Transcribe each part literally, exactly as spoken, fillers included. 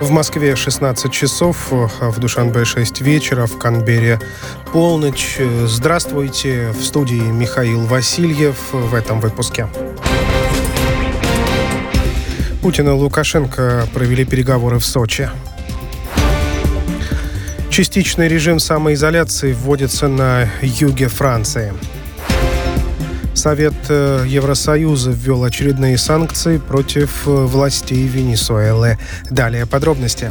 В Москве шестнадцать часов, в Душанбе шесть вечера, в Канберре полночь. Здравствуйте, в студии Михаил Васильев в этом выпуске. Путин и Лукашенко провели переговоры в Сочи. Частичный режим самоизоляции вводится на юге Франции. Совет Евросоюза ввел очередные санкции против властей Венесуэлы. Далее подробности.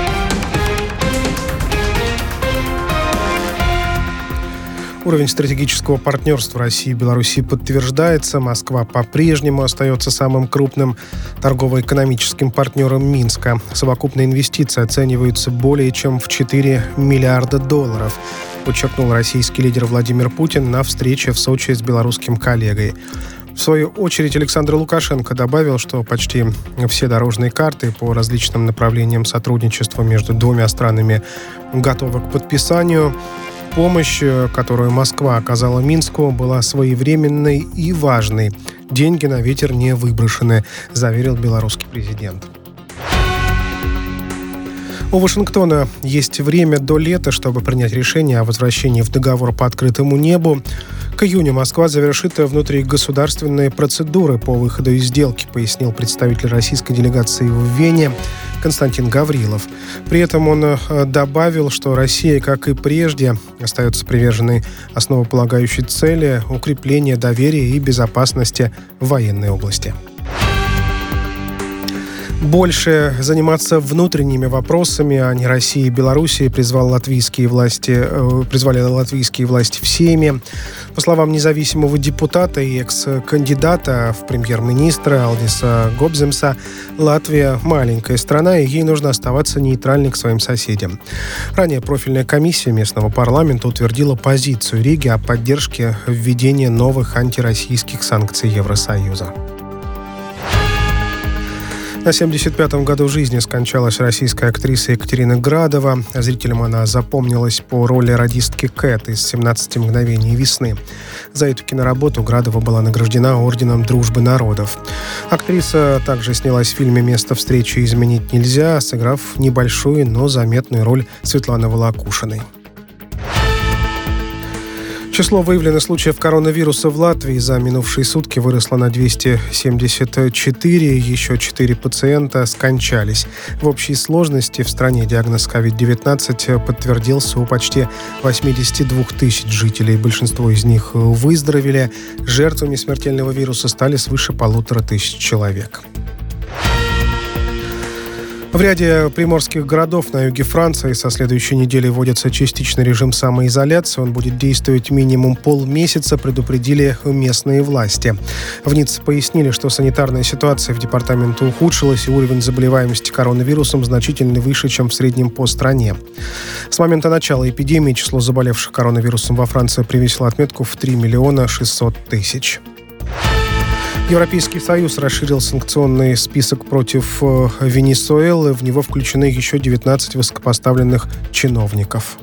Уровень стратегического партнерства России и Беларуси подтверждается. Москва по-прежнему остается самым крупным торгово-экономическим партнером Минска. Совокупные инвестиции оцениваются более чем в четыре миллиарда долларов, подчеркнул российский лидер Владимир Путин на встрече в Сочи с белорусским коллегой. В свою очередь Александр Лукашенко добавил, что почти все дорожные карты по различным направлениям сотрудничества между двумя странами готовы к подписанию. Помощь, которую Москва оказала Минску, была своевременной и важной. Деньги на ветер не выброшены, заверил белорусский президент. У Вашингтона есть время до лета, чтобы принять решение о возвращении в договор по открытому небу. К июню Москва завершит внутригосударственные процедуры по выходу из сделки, пояснил представитель российской делегации в Вене Константин Гаврилов. При этом он добавил, что Россия, как и прежде, остается приверженной основополагающей цели укрепления доверия и безопасности в военной области. Больше заниматься внутренними вопросами, а не России и Белоруссии, призвал латвийские власти, э, призвали латвийские власти в Сейме. По словам независимого депутата и экс-кандидата в премьер-министра Алдиса Гобземса, Латвия – маленькая страна, и ей нужно оставаться нейтральной к своим соседям. Ранее профильная комиссия местного парламента утвердила позицию Риги о поддержке введения новых антироссийских санкций Евросоюза. На семьдесят пятом году жизни скончалась российская актриса Екатерина Градова. Зрителям она запомнилась по роли радистки Кэт из «семнадцати мгновений весны». За эту киноработу Градова была награждена орденом Дружбы народов. Актриса также снялась в фильме «Место встречи изменить нельзя», сыграв небольшую, но заметную роль Светланы Волокушиной. Число выявленных случаев коронавируса в Латвии за минувшие сутки выросло на двести семьдесят четыре. Еще четыре пациента скончались. В общей сложности в стране диагноз ковид девятнадцать подтвердился у почти восемьдесят два тысяч жителей. Большинство из них выздоровели. Жертвами смертельного вируса стали свыше полутора тысяч человек. В ряде приморских городов на юге Франции со следующей недели вводится частичный режим самоизоляции. Он будет действовать минимум полмесяца, предупредили местные власти. В Ницце пояснили, что санитарная ситуация в департаменте ухудшилась, и уровень заболеваемости коронавирусом значительно выше, чем в среднем по стране. С момента начала эпидемии число заболевших коронавирусом во Франции превысило отметку в три миллиона шестьсот тысяч. Европейский Союз расширил санкционный список против Венесуэлы. В него включены еще девятнадцать высокопоставленных чиновников.